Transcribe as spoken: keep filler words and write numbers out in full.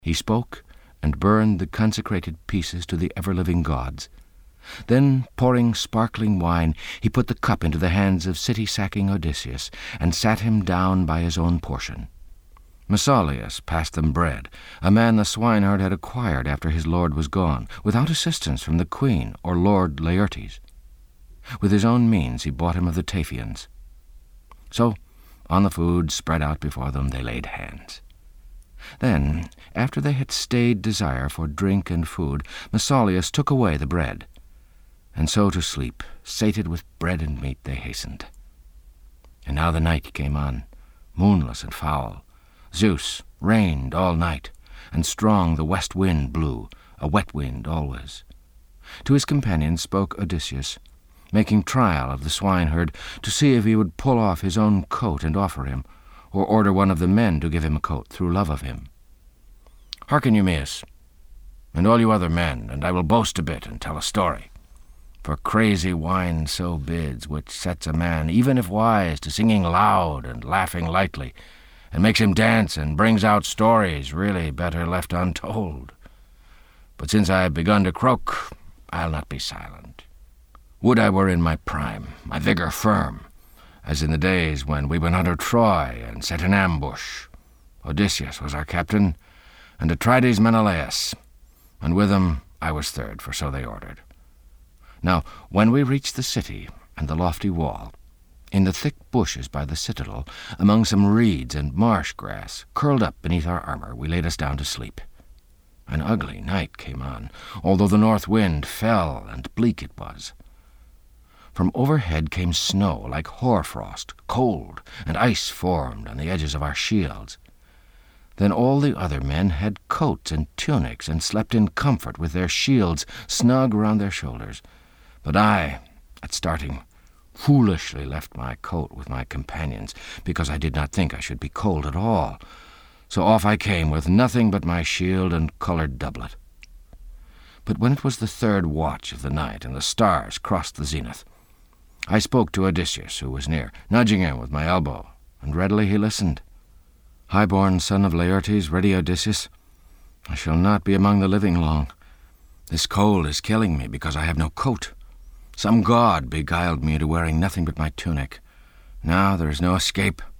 He spoke, and burned the consecrated pieces to the ever-living gods. Then, pouring sparkling wine, he put the cup into the hands of city-sacking Odysseus, and sat him down by his own portion. Mesaulius passed them bread, a man the swineherd had acquired after his lord was gone, without assistance from the queen or Lord Laertes. With his own means he bought him of the Taphians. So, on the food spread out before them, they laid hands. Then, after they had stayed desire for drink and food, Mesaulius took away the bread. And so to sleep, sated with bread and meat, they hastened. And now the night came on, moonless and foul. Zeus reigned all night, and strong the west wind blew, a wet wind always. To his companions spoke Odysseus, making trial of the swineherd to see if he would pull off his own coat and offer him, or order one of the men to give him a coat through love of him. "Hearken, Eumaeus, and all you other men, and I will boast a bit and tell a story. For crazy wine so bids, which sets a man, even if wise, to singing loud and laughing lightly, and makes him dance and brings out stories really better left untold. But since I have begun to croak, I'll not be silent. Would I were in my prime, my vigour firm, as in the days when we went under Troy and set an ambush. Odysseus was our captain, and Atrides Menelaus, and with them I was third, for so they ordered. Now, when we reached the city and the lofty wall, in the thick bushes by the citadel, among some reeds and marsh grass, curled up beneath our armour, we laid us down to sleep. An ugly night came on, although the north wind fell and bleak it was. From overhead came snow like hoarfrost, cold, and ice formed on the edges of our shields. Then all the other men had coats and tunics, and slept in comfort with their shields snug round their shoulders. But I, at starting, foolishly left my coat with my companions, because I did not think I should be cold at all. So off I came with nothing but my shield and coloured doublet. But when it was the third watch of the night, and the stars crossed the zenith, I spoke to Odysseus, who was near, nudging him with my elbow, and readily he listened. "High-born son of Laertes, ready Odysseus, I shall not be among the living long. This cold is killing me because I have no coat. Some god beguiled me into wearing nothing but my tunic. Now there is no escape.